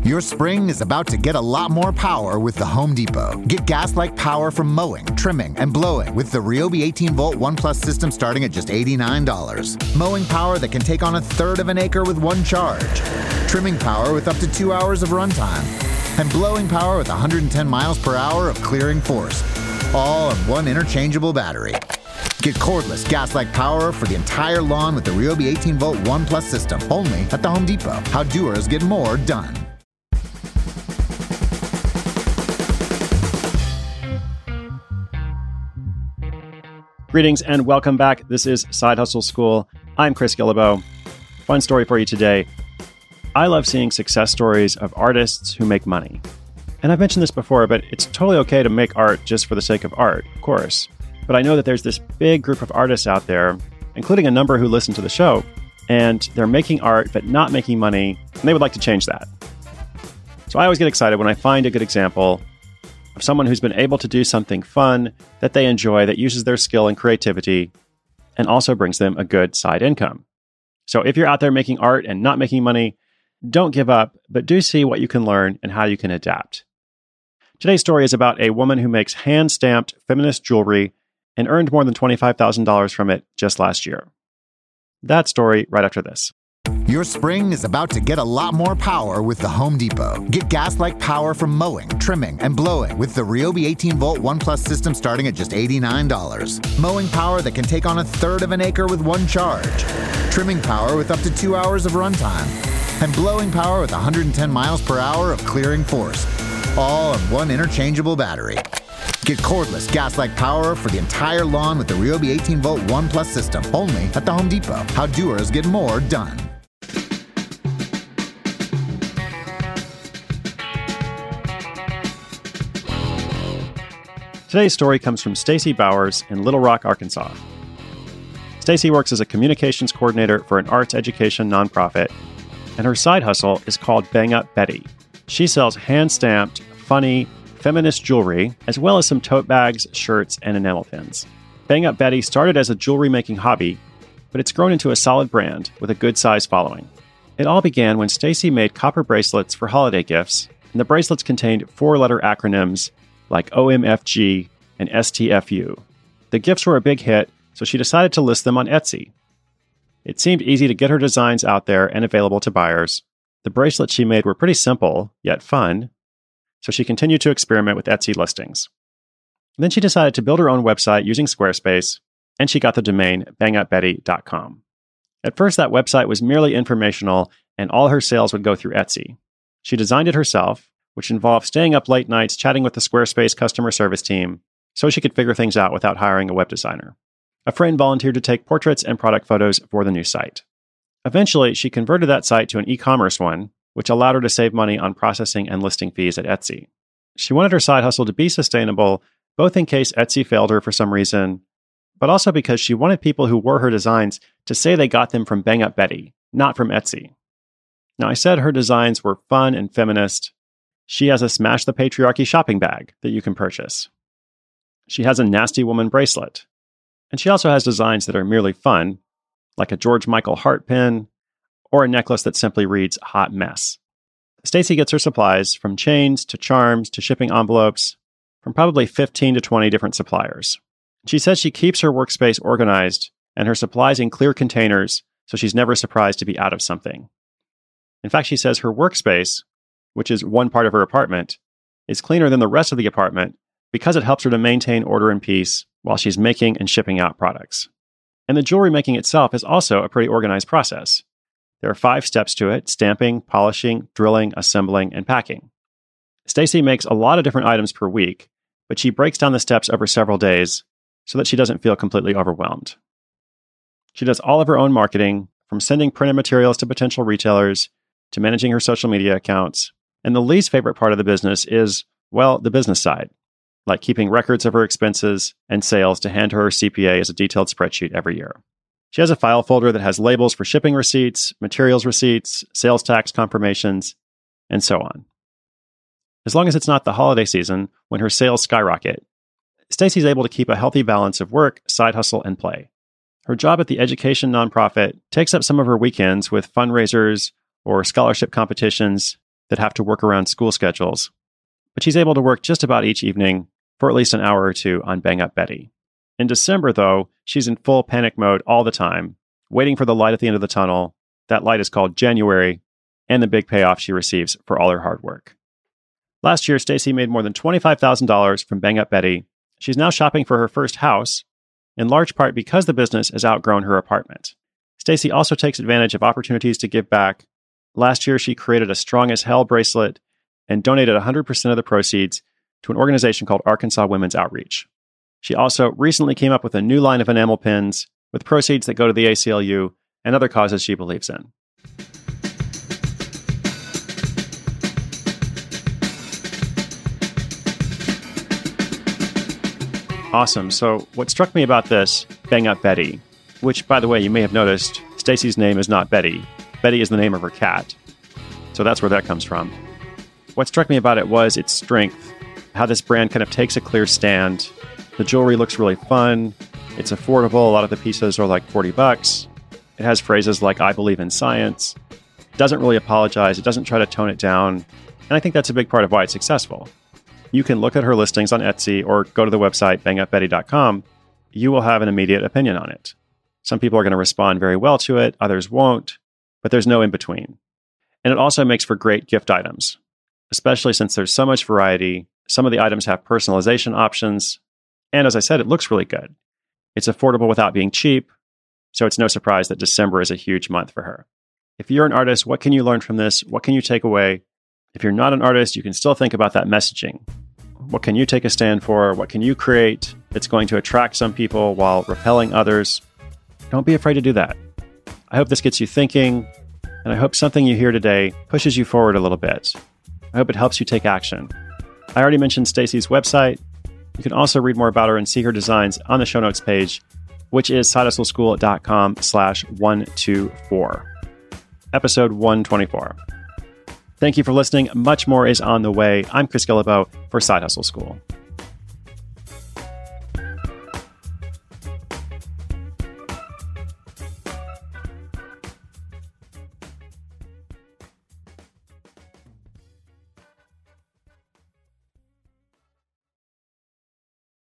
Your spring is about to get a lot more power with the Home Depot. Get gas-like power from mowing, trimming, and blowing with the Ryobi 18-volt ONE+ system starting at just $89. Mowing power that can take on a third of an acre with one charge. Trimming power with up to 2 hours of runtime. And blowing power with 110 miles per hour of clearing force. All on one interchangeable battery. Get cordless, gas-like power for the entire lawn with the Ryobi 18-volt ONE+ system. Only at the Home Depot. How doers get more done. Greetings and welcome back. This is Side Hustle School. I'm Chris Guillebeau. Fun story for you today. I love seeing success stories of artists who make money. And I've mentioned this before, but it's totally okay to make art just for the sake of art, of course. But I know that there's this big group of artists out there, including a number who listen to the show, and they're making art but not making money, and they would like to change that. So I always get excited when I find a good example of someone who's been able to do something fun that they enjoy, that uses their skill and creativity, and also brings them a good side income. So if you're out there making art and not making money, don't give up, but do see what you can learn and how you can adapt. Today's story is about a woman who makes hand-stamped feminist jewelry and earned more than $25,000 from it just last year. That story right after this. Your spring is about to get a lot more power with the Home Depot. Get gas-like power from mowing, trimming, and blowing with the Ryobi 18-volt ONE+ system starting at just $89. Mowing power that can take on a third of an acre with one charge. Trimming power with up to 2 hours of runtime. And blowing power with 110 miles per hour of clearing force. All on one interchangeable battery. Get cordless, gas-like power for the entire lawn with the Ryobi 18-volt ONE+ system. Only at the Home Depot. How doers get more done. Today's story comes from Stacy Bowers in Little Rock, Arkansas. Stacy works as a communications coordinator for an arts education nonprofit, and her side hustle is called Bang Up Betty. She sells hand-stamped, funny, feminist jewelry, as well as some tote bags, shirts, and enamel pins. Bang Up Betty started as a jewelry-making hobby, but it's grown into a solid brand with a good-sized following. It all began when Stacy made copper bracelets for holiday gifts, and the bracelets contained four-letter acronyms like OMFG and STFU. The gifts were a big hit, so she decided to list them on Etsy. It seemed easy to get her designs out there and available to buyers. The bracelets she made were pretty simple, yet fun, so she continued to experiment with Etsy listings. And then she decided to build her own website using Squarespace, and she got the domain bangupbetty.com. At first, that website was merely informational, and all her sales would go through Etsy. She designed it herself, which involved staying up late nights chatting with the Squarespace customer service team so she could figure things out without hiring a web designer. A friend volunteered to take portraits and product photos for the new site. Eventually, she converted that site to an e-commerce one, which allowed her to save money on processing and listing fees at Etsy. She wanted her side hustle to be sustainable, both in case Etsy failed her for some reason, but also because she wanted people who wore her designs to say they got them from Bang Up Betty, not from Etsy. Now, I said her designs were fun and feminist. She has a Smash the Patriarchy shopping bag that you can purchase. She has a Nasty Woman bracelet. And she also has designs that are merely fun, like a George Michael heart pin, or a necklace that simply reads Hot Mess. Stacy gets her supplies from chains to charms to shipping envelopes from probably 15 to 20 different suppliers. She says she keeps her workspace organized and her supplies in clear containers so she's never surprised to be out of something. In fact, she says her workspace, which is one part of her apartment, is cleaner than the rest of the apartment because it helps her to maintain order and peace while she's making and shipping out products. And the jewelry making itself is also a pretty organized process. There are 5 steps to it: stamping, polishing, drilling, assembling, and packing. Stacy makes a lot of different items per week, but she breaks down the steps over several days so that she doesn't feel completely overwhelmed. She does all of her own marketing, from sending printed materials to potential retailers to managing her social media accounts. And the least favorite part of the business is, well, the business side, like keeping records of her expenses and sales to hand to her CPA as a detailed spreadsheet every year. She has a file folder that has labels for shipping receipts, materials receipts, sales tax confirmations, and so on. As long as it's not the holiday season when her sales skyrocket, Stacy's able to keep a healthy balance of work, side hustle, and play. Her job at the education nonprofit takes up some of her weekends with fundraisers or scholarship competitions, that have to work around school schedules, but she's able to work just about each evening for at least an hour or two on Bang Up Betty. In December, though, she's in full panic mode all the time, waiting for the light at the end of the tunnel. That light is called January, and the big payoff she receives for all her hard work. Last year, Stacy made more than $25,000 from Bang Up Betty. She's now shopping for her first house, in large part because the business has outgrown her apartment. Stacy also takes advantage of opportunities to give back. Last year, she created a Strong as Hell bracelet and donated 100% of the proceeds to an organization called Arkansas Women's Outreach. She also recently came up with a new line of enamel pins with proceeds that go to the ACLU and other causes she believes in. Awesome. So what struck me about this Bang Up Betty, which, by the way, you may have noticed, Stacy's name is not Betty. Betty is the name of her cat. So that's where that comes from. What struck me about it was its strength, how this brand kind of takes a clear stand. The jewelry looks really fun. It's affordable. A lot of the pieces are like $40. It has phrases like, I believe in science. It doesn't really apologize. It doesn't try to tone it down. And I think that's a big part of why it's successful. You can look at her listings on Etsy or go to the website bangupbetty.com. You will have an immediate opinion on it. Some people are going to respond very well to it, others won't, but there's no in between. And it also makes for great gift items, especially since there's so much variety. Some of the items have personalization options. And as I said, it looks really good. It's affordable without being cheap, so it's no surprise that December is a huge month for her. If you're an artist, what can you learn from this? What can you take away? If you're not an artist, you can still think about that messaging. What can you take a stand for? What can you create that's going to attract some people while repelling others? Don't be afraid to do that. I hope this gets you thinking, and I hope something you hear today pushes you forward a little bit. I hope it helps you take action. I already mentioned Stacy's website. You can also read more about her and see her designs on the show notes page, which is sidehustleschool.com/124. Episode 124. Thank you for listening. Much more is on the way. I'm Chris Guillebeau for Side Hustle School.